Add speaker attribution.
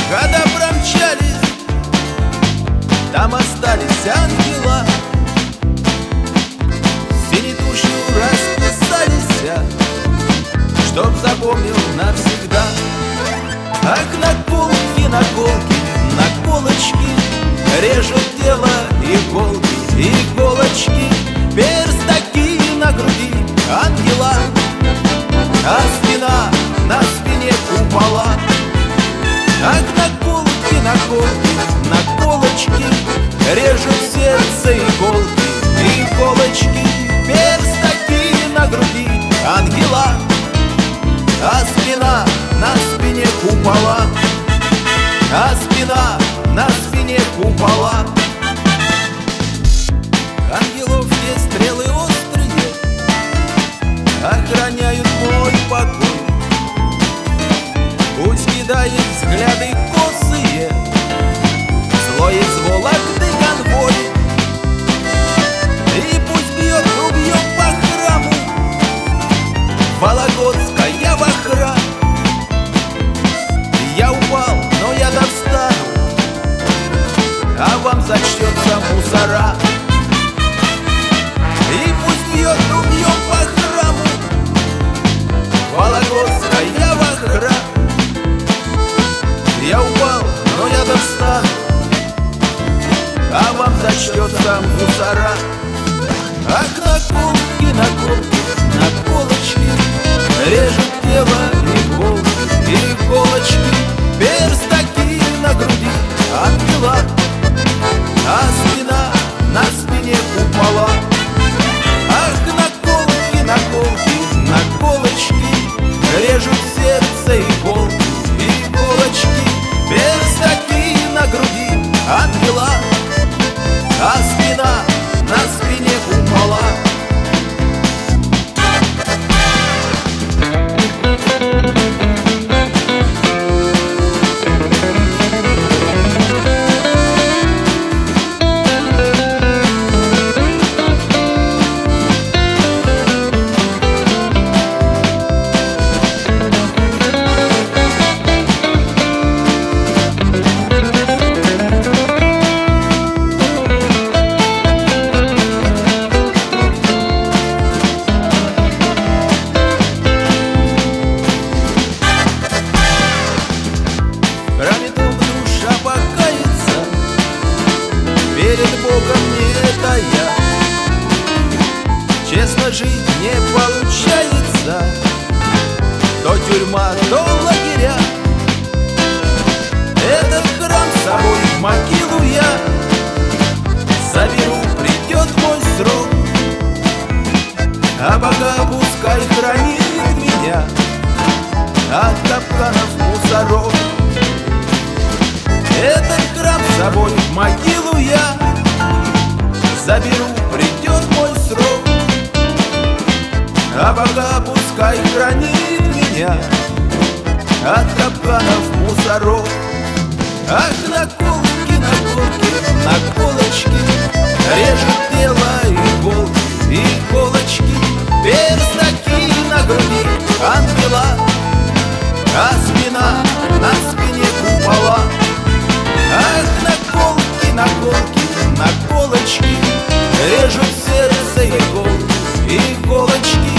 Speaker 1: Когда промчались, там остались ангела, синей тушью расписались, чтоб запомнил навсегда. Как на полочке режут тело иголки, иголочки, перстаки на груди ангела, а спина на спине купола. Как на колочке режут сердце иголки, иголочки, перстаки на груди ангела, а спина на спине купола, а спина на спине купола. Ангеловские стрелы острые охраняют мой покой. Пусть кидает взгляды косые злой из Вологды конвой, и пусть бьет рубьем по храму Вологодская вохра. Я упал, но я достану, а вам зачтется мусора. И пусть бьет рубьем по храму Вологодская вохра. Я упал, но я достану, а вам зачтется мусора. Ах, на колочке режет тело иголки, иголочки, перстаки на груди ангела, а спина на спине купола. Ах, на колочке режут сердце иголки, иголочки, перстаки на груди ангела, а спина на спине купола. Перед Богом не тая, честно жить не получается. То тюрьма, то лагеря, этот храм с собой в могилу я заберу, придет мой срок. А пока пускай хранит меня от капканов мусоров. Этот храм с собой в могилу я заберу, придет мой срок. А пока пускай хранит меня от капканов мусоров. Ах, на колочке режет тело иголки, иголочки, перстаки на груди ангела, а спина на спине купола. Ах, на колочке режут сердце иголки, иголочки,